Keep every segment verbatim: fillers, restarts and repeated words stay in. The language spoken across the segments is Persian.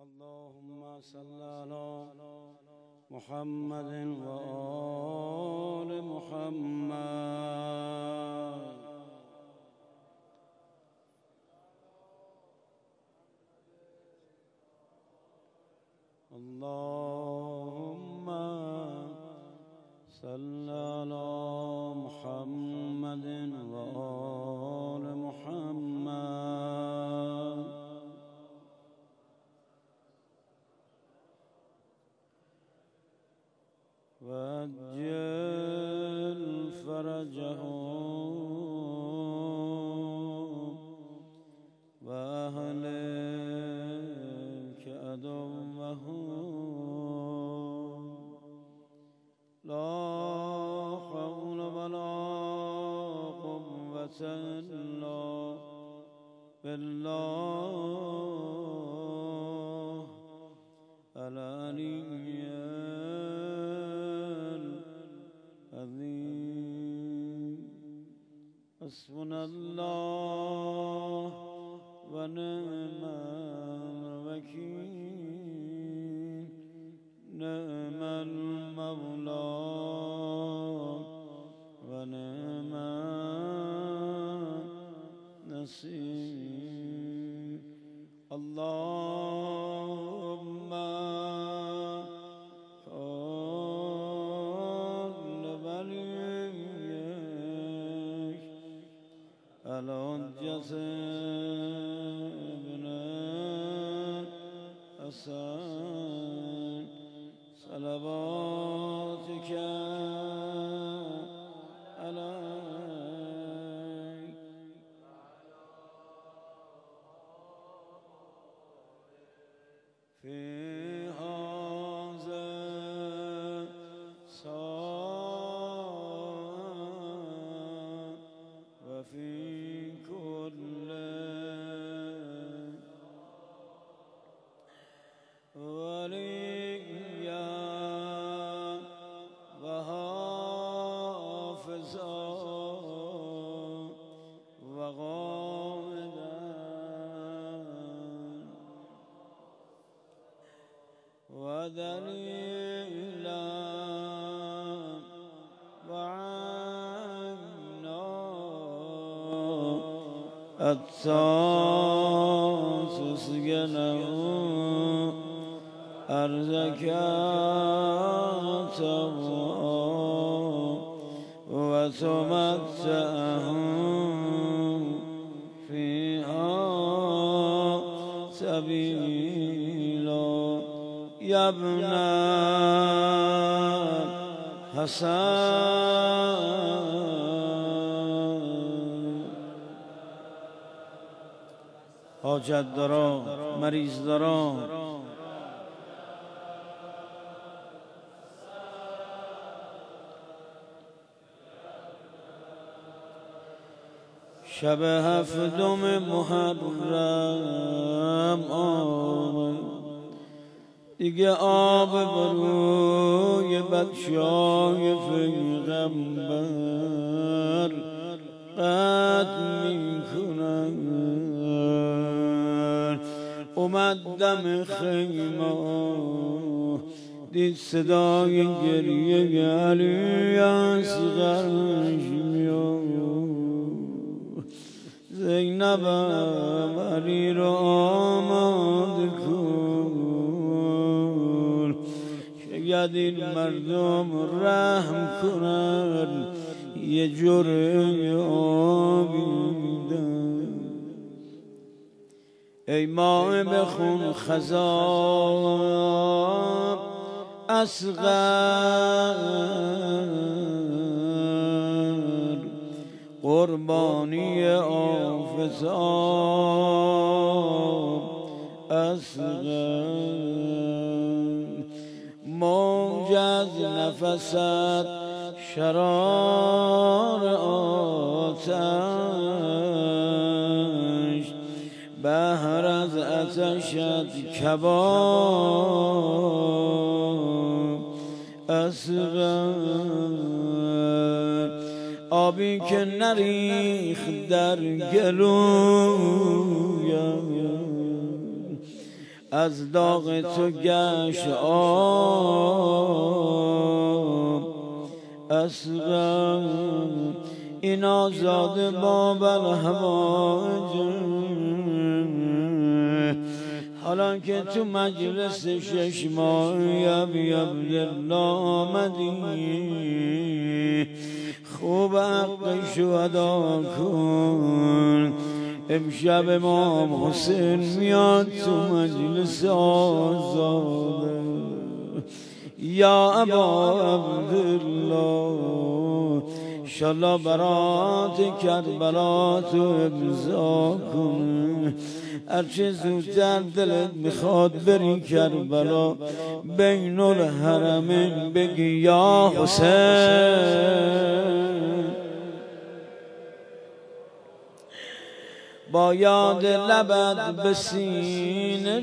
اللهم صل على محمد وآل محمد. اللهم صل على محمد وآل محمد. وعجل فرجهم وأهلك عدوهم. لا حول ولا قوة إلا بالله العلي العظيم. حسبنا الله ونعم الوكيل. نعم المولى ونعم النصير. اللهم حول وليك على الجسد بن حسن صلواتك عليك. في هذا الساعة وفي كل وليا وحافظا وقائدا ودليلا وعينا التاسس جنه أرزكاته وتمتعه فيها سبيلا. يا ابن حسن حاجت دارم، مریض دارم، شب هفتم محرم آمد دیگه. آب بروی بچه‌های پیغمبر قطع میکنن. اومد دم خیمه دید صدای گریه علی اصغرش میاد. زینبم علی رو آماده کن که این مردم رحم کنن یه جرعه آبی میدن. ای ماه بخون خضاب اصغر قربانی آفتاب اصغر. موج از نفست شرار آتش، بحر از آتشت کباب اصغر. آبی که نریخ در گلویم از داغ تو گشت آب اصغر این آزاد باب الهواج حالا که تو مجلس شش ماه بی عبدالله آمدی خوب حق شهدا کن امشب امام حسین میاد تو مجلس آزاده یا ابا عبدالله انشالله برات کربلا تو امضا کن هرچه زودتر دلت میخواد بری کربلا بین الحرمین بگی یا حسین با یاد لبت به سینه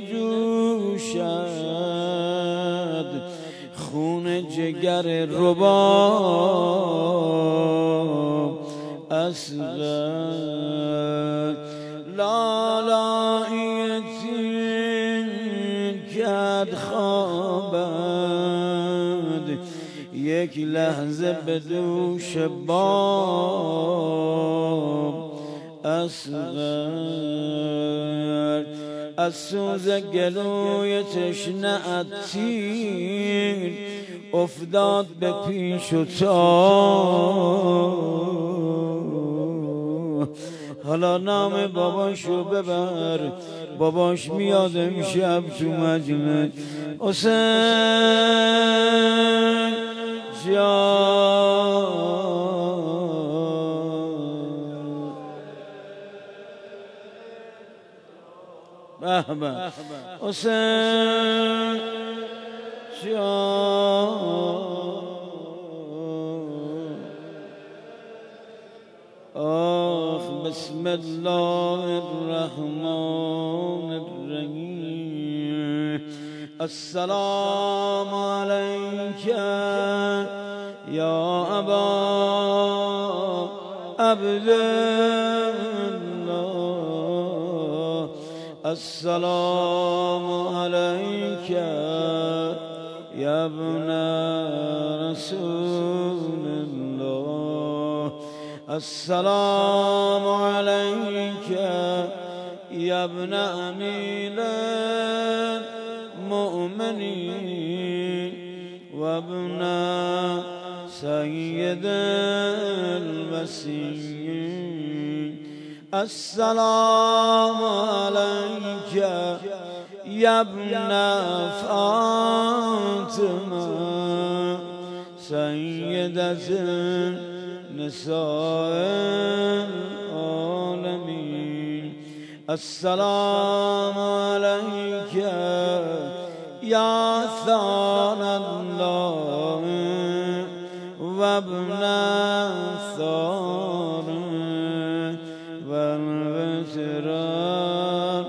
جوشد خون جگر رباب اصغر لالایتی کرد خوابد یک لحظه به دوش باب اصغر از سوز گلوی تشنه تیر افتاد به پیش و تا حالا نام باباشو ببر باباش میاد امشب تو مجلس حسین جان به به حسین جان آخ بسم الله الرحمن الرحیم السلام علیک یا ابا عبدالله السلام علیک یا ابن رسول الله السلام علیک یا ابن امیر المؤمنین و ابن سید الوصیین السلام علیک یا ابن فاطمه سیدت نساء العالمین السلام علیک یا ثان الله و ابن ثار و الوتر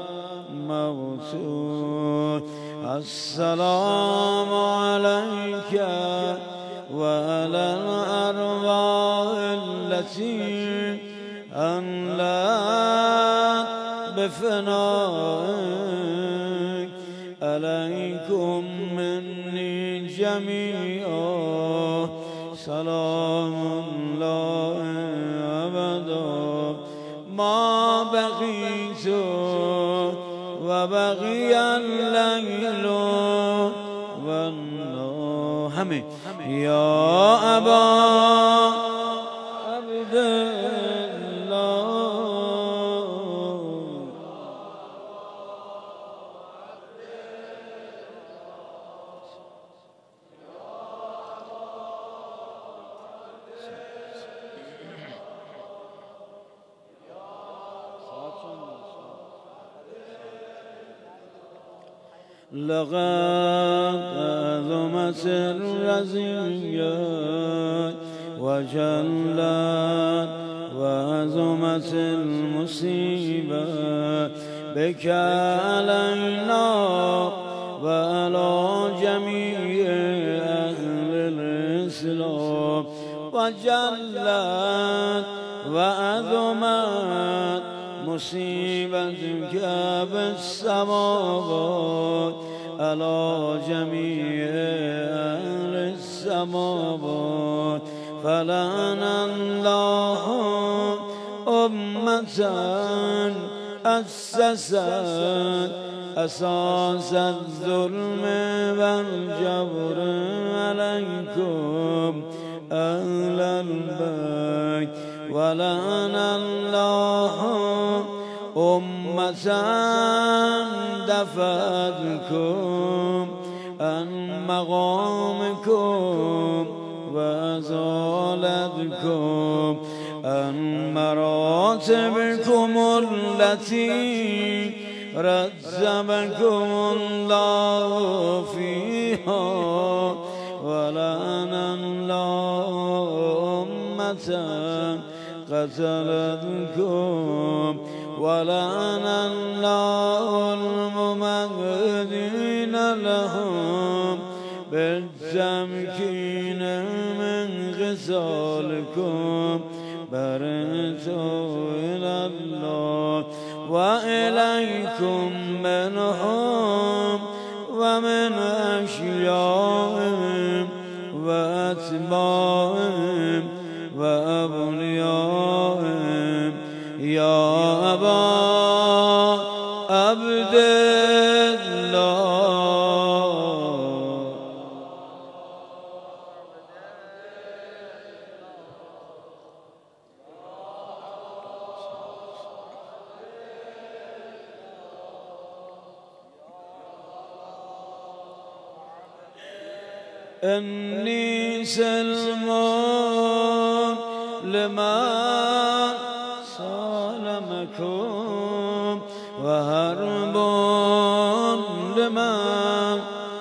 مغسول السلام علیک و علی الارواح التي أنلت بفنائك عليكم مني جميعا سلام الله أبدا ما بقيت وبقي الليل والنهار همه یا ابا عبدالله لقد عظمت الرزيات وجلت وعظمت المصيبة بك علينا وعلى جميع أهل الإسلام وجلت وعظمت مصيبتك بالسماوات على جميع أهل السماوات فلعن الله أمة أسست أساس الظلم والجبر عليكم أهل البيت ولعن الله أمة دفعتكم عن مقامكم وأزالتكم عن مراتبكم التي رتبكم الله فيها ولعن الله أمة قتلتكم ولعن الله الممهدين لهم بالتمكين من غسالكم برئت إلى الله وإليكم منهم ومن أشيائهم وأتباعهم وأوليائهم يا أبا عبد الله إني سلمان لمن سالمكم وهرب لمن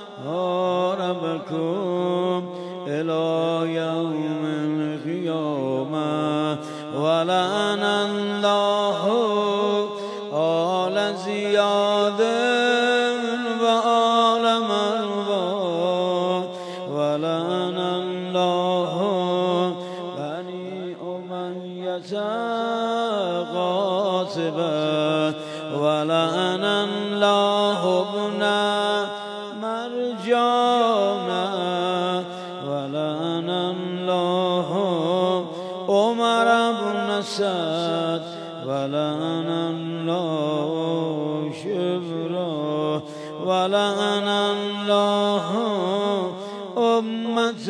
هاربكم إلى يوم القيامة ولعن الله آل زياد وآل مروان ولعن الله بني أمية قاطبة ولعن الله ابن مرجانا ولعن الله عمر بن سعد ولعن الله شبرا ولعن الله أمة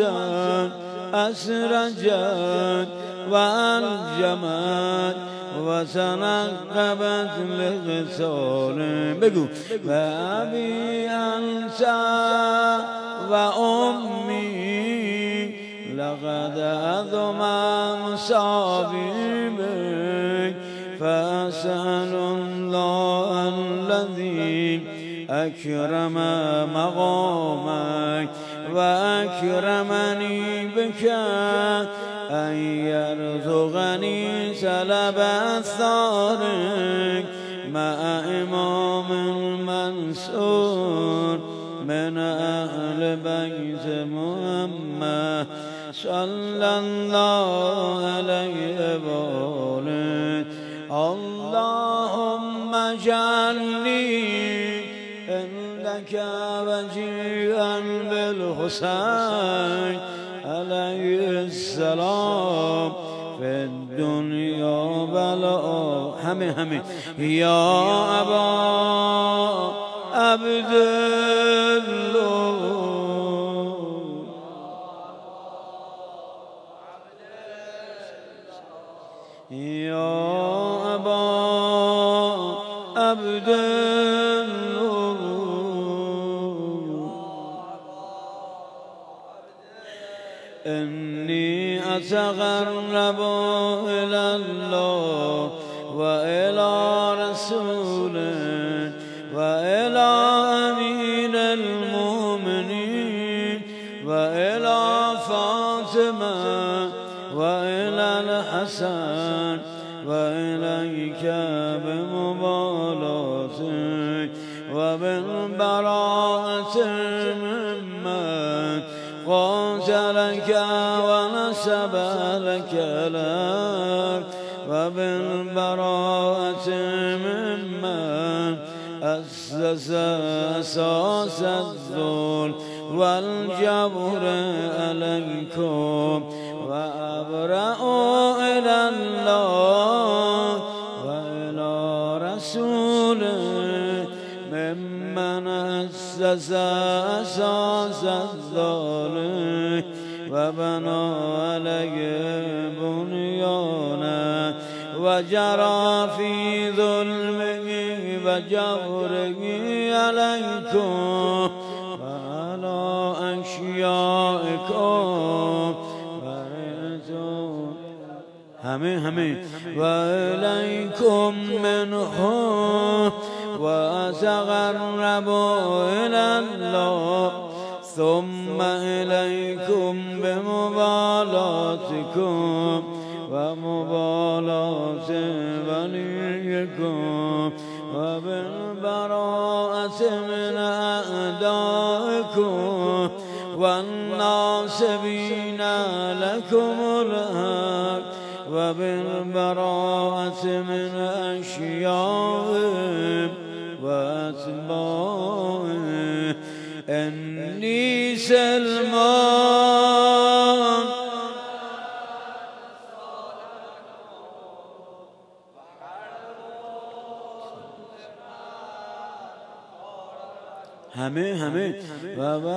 أسرجت وأنجمت وتنقبت لقتال بقول وأبي أنت وأمي لقد أذم مصابيبك فأسأل الله الذي أكرم مقامك وأكرمني بك أن يرزقني سلب أثارك مع إمام منصور من أهل بيت محمد صلى الله عليه وآله اللهم اجعلني عندك وجيها بالحسين عليه السلام في الدنيا والآخرة همه همه يا أبا عبد الله يا أبا عبد الله إني أتقرب إلى الله وإلى رسوله وإلى أمير المؤمنين وإلى فاطمة وإلى الحسن وإليك بمبالاتك وبالبراءة ممن قاتلك ونسب لك لك وبالبراءة ممن أسس أساس الذل والجبر عليكم وأبرأ إلى الله وإلى رسوله ممن أسس أساس الذل وبنى عليه بنيانا وجرى في ظلمه وجبره عليكم وعلى أشيائكم همه همه وإليكم منهم وأتقربوا إلى الله ثم إليكم بمبالاتكم ومبالاة وليكم وبالبراءة من أعدائكم والناصبين لكم الحق وبالبراءة من أشيائهم وأتباعهم إني سلمان همه همه و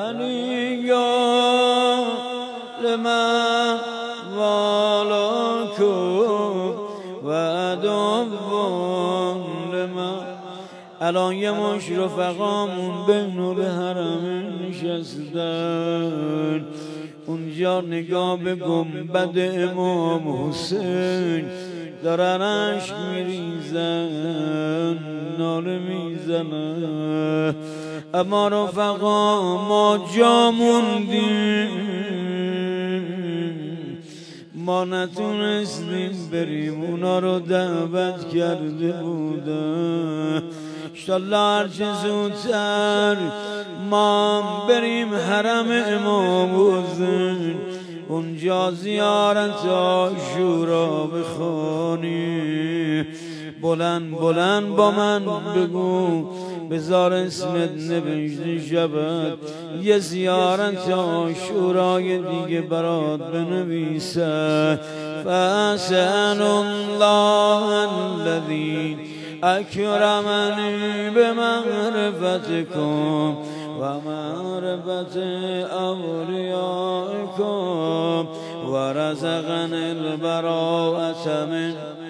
ولیان لمن والاکم و عدوان لمن. الان یه مش رفقامون بین الحرم نشستن، اونجا نگاه به گنبد امام حسین دارن عشق میریزن، ناله میزنن. اما رفقا ما جا موندیم، ما نتونستیم بریم، اونا رو دعوت کرده بودن. انشالله هرچه زودتر ما بریم حرم امام حسین، اونجا زیارت عاشورا بخونیم. بلند بلند با من بگو، بذار اسمت نوشته شود، یه زیارت عاشورای دیگه برات بنویسه. فاسأل الله الذی اکرمنی بمعرفتکم و معرفت اولیائکم و رزقنی البراءة من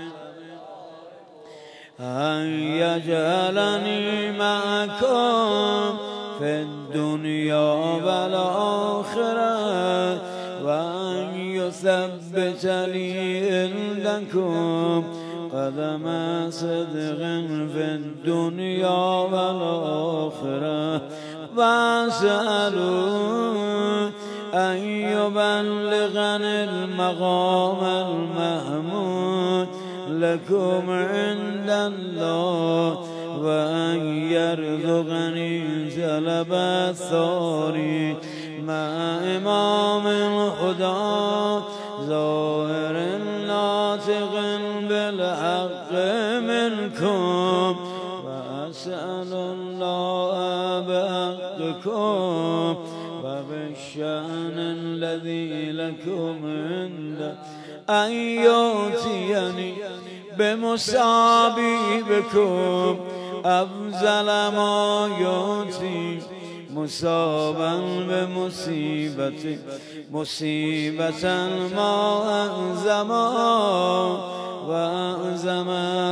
ان یجعلنی معکم فی الدنیا و الاخره و ان یثبت لی عندکم قدم صدق فی الدنیا و الاخره و اسألوا ان یبلغنی المقام المحمود لكم عند الله و ان یرزقنی جلب الثاری مع امام الهدى ظاهر ناطق بالحق منكم و اسأل الله بحقكم و بالشأن الذي لكم عنده ان یأتینی بمصابیبکم افضل ما یأتی مصابا بمصیبت مصیبتا ما اعظما و اعظم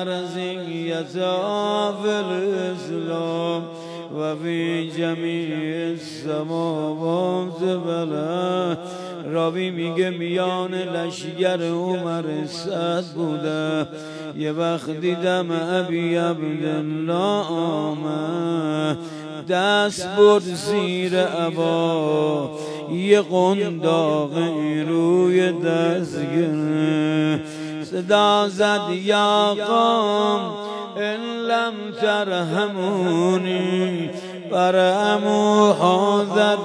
رزیتا فی الاسلام و فی جمیع السماوات والارض. راوی میگه میان لشگر عمر سعد بوده، یه وقت دیدم ابی عبدالله آمد، دست برد زیر عبا، یه قنداقی روی دست گرفت، صدا زد یا قوم ان لم ترحمونی فرحموا هذا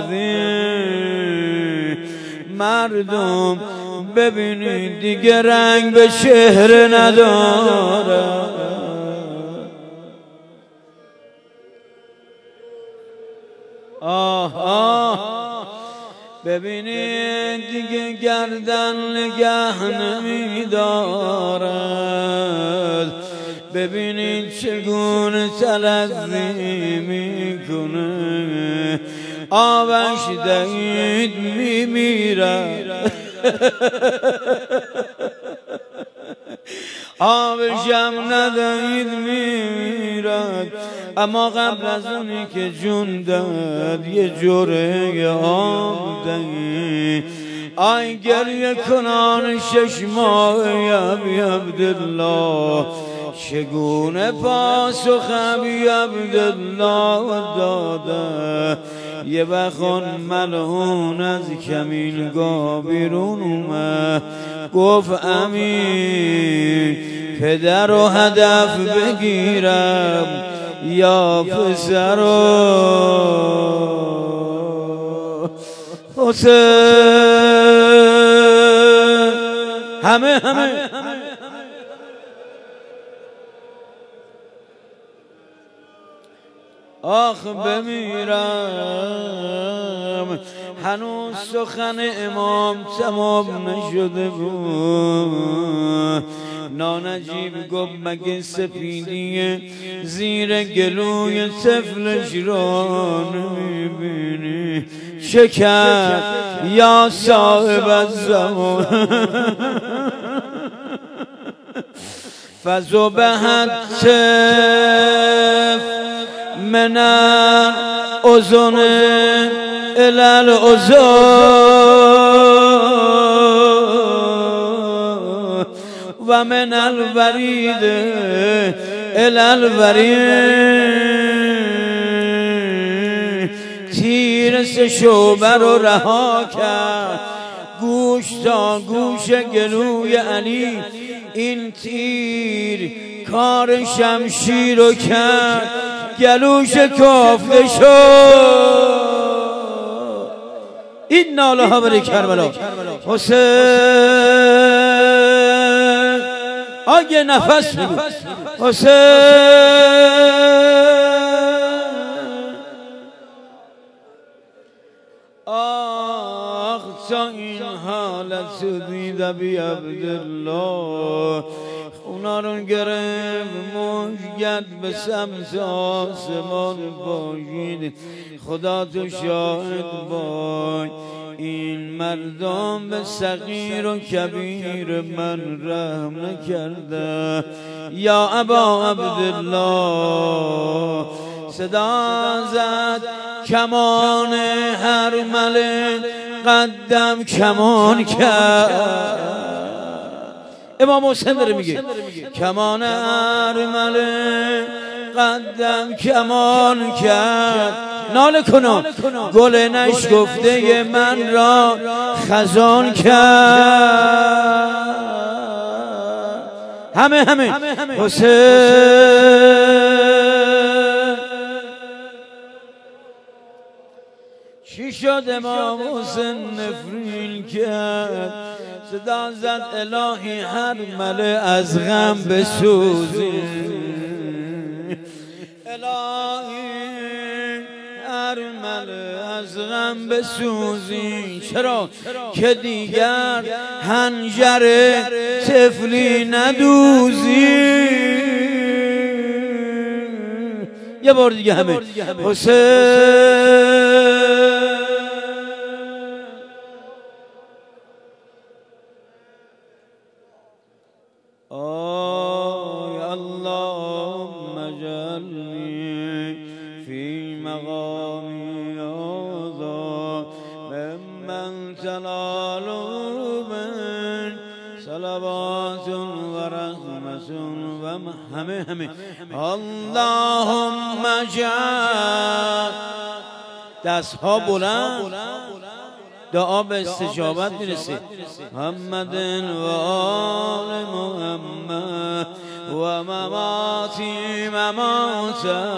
الرذیل. مردم ببینید دیگه رنگ به چهره نداره، آه آه ببینید دیگه گردن نگه نمیدارد، ببینید چگونه تلظی میکنه، آبش دهید میمیرد آبشم ندهید میمیرد. اما قبل از اونی که جون داد یه جوره آب دهید. آی گریه کنان شش ماه ابی عبدالله، چگونه پاسخ ابی عبدالله داده. یه بخون ملعون از کمینگاه بیرون اومد، گفت امین پدر رو هدف بگیرم یا پسر رو. حسین همه همه آخ بمیرم، هنوز سخن امام تمام نشده بود. نانجیب گفت مگه سپیدی زیر گلوی طفلش را نمیبینی؟ چه کرد یا صاحب الزمان؟ فذبحت من الاذن الى الاذن و من الورید الى الورید. تیر سه شعبه رو رها کرد، گوش تا گوش گلوی علی. این تیر کار شمشیر رو کرد، گلوش کافته شد. این ناله ها برای کربلا. حسین آگه نفس بگو حسین. آخ تا این حالت دید ابی عبدالله، اونا رو گرفت مشگد به سمت آسمان باشید. خدا تو شاهد باش، این مردم به صغیر و کبیر من رحم نکرده. یا ابا عبدالله صدا زد کمان هرمله، قدم کمان کرد. امام حسین داره میگه کمان هرمله قدم کمان کرد. ناله کنم گل نشکفته من را خزان کرد. همه همه حسین چی شد؟ امام حسین نفرین کرد، صدا زد الهی هرمله از غم بسوزی. الهی هرمله از غم بسوزی. چرا؟ که دیگر هنجر طفلی ندوزی. یه بار دیگه همه حسین آی اللهم اجعلنی فی مقامی هذا ممن تنال من صلوات و رحمت و همه همه اللهم اجعل. دستها بلند، دعا به استجابت میرسه. محمد و آل محمد و مماتی مماتا.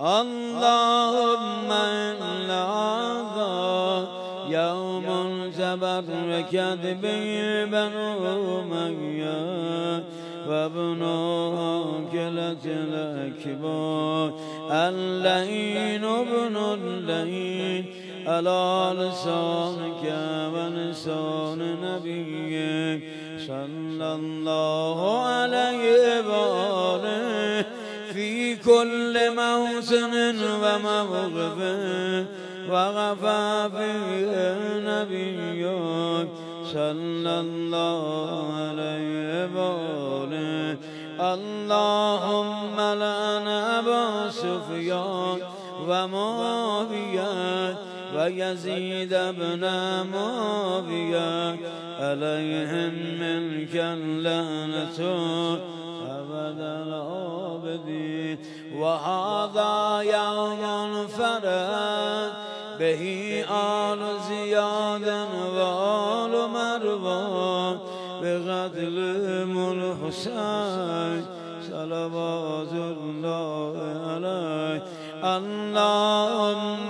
اللهم ان هذا یوم تبركت به بنو أمية وابن عاقلة الأكبر اللئين ابن اللئين على لسانك ولسان نبيك صلى الله عليه وآله في كل موسم وموقف وغفى فيه نبيك صلى الله عليه وآله اللهم لعن أبا سفيان ومعاوية ويزيد بن معاوية عليهم منك اللعنة أبد الآبدين وهذا يوم فرد به آل زياد وآل مروان بقتل الحسين صلوات الله عليه اللهم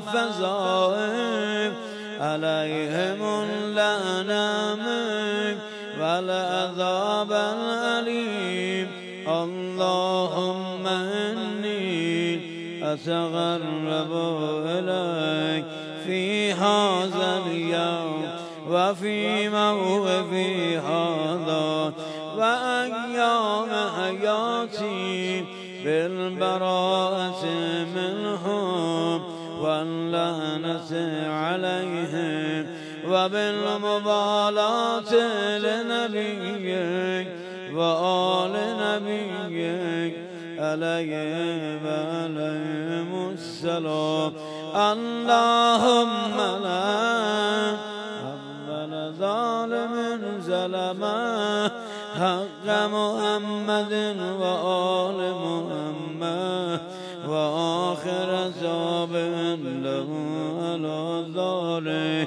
فزائم عليهم اللعنة منك والعذاب الأليم اللهم إني أتقرب إليك في هذا اليوم وفي موقفي هذا وأيام حياتي بالبراءة منهم واللعنة عليهم وبالمبالاة لنبيك وآل نبيك عليهم وعليهم السلام اللهم لا أول ظالم ظلمه حق محمد وآل محمد وآخر تابع له على ذلك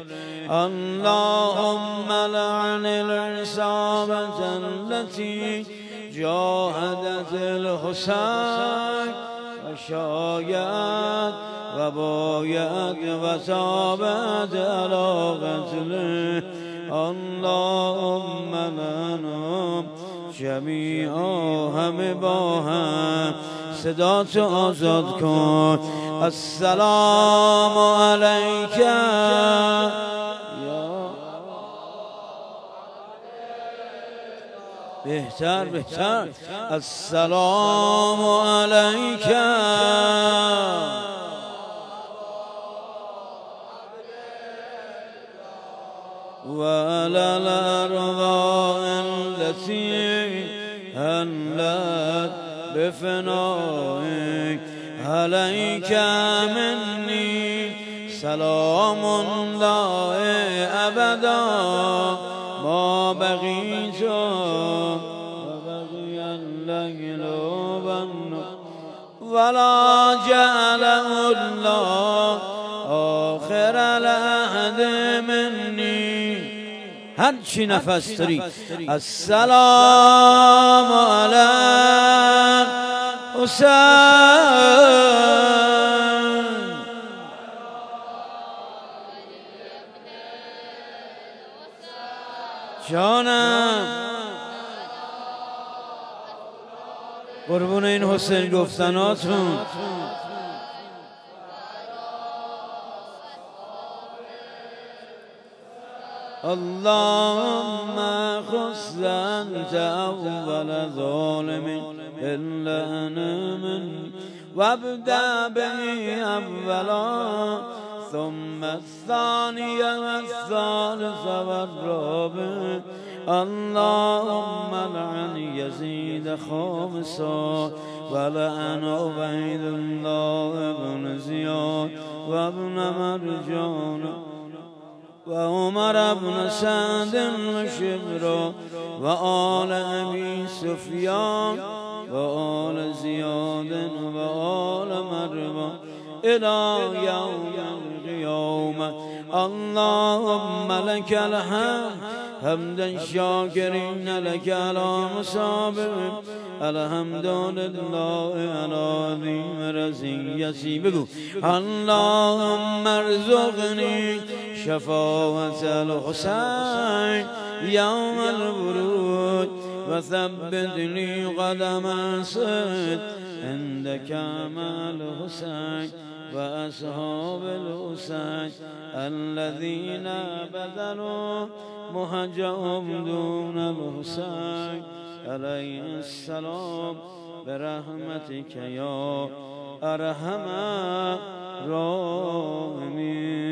اللهم لعن العصابة التي جاهدت الحسين وشايعت وبايعت وتابعت على قتله اللهم لعنهم جميعا همه با هم صدات آزاد کن السلام علیک بهتر بهتر السلام علیک وعلى الأرواح التي هلت بفنائك عليك مني سلام الله أبدا ما بقيت وبقي الليل والنهار ولا جعله الله آخر العهد مني هر چی نفس داری السلام علی حسین جانم قربون این حسین گفتناتون اللهم خص أنت أول ظالم إلا أنا من وابدأ به أولا ثم الثاني والثالث والرابع اللهم لعن يزيد خامسا ولعن عبيد الله بن زياد وابن مرجان وعمر بن سعد وشبر وآل أبي سفيان وآل زياد وآل مروان إلى يوم القيامة اللهم لك الحمد حمدا شاكرين لك على مصابر الحمد لله على عظيم رزقي بقول اللهم ارزقني شفاعة الحسين يوم الورود وثبت لي قدم الصدق عندك مع الحسين وأصحاب الحسين الذين بذلوا مهجهم دون الحسين عليه السلام برحمتك يا أرحم الراحمين.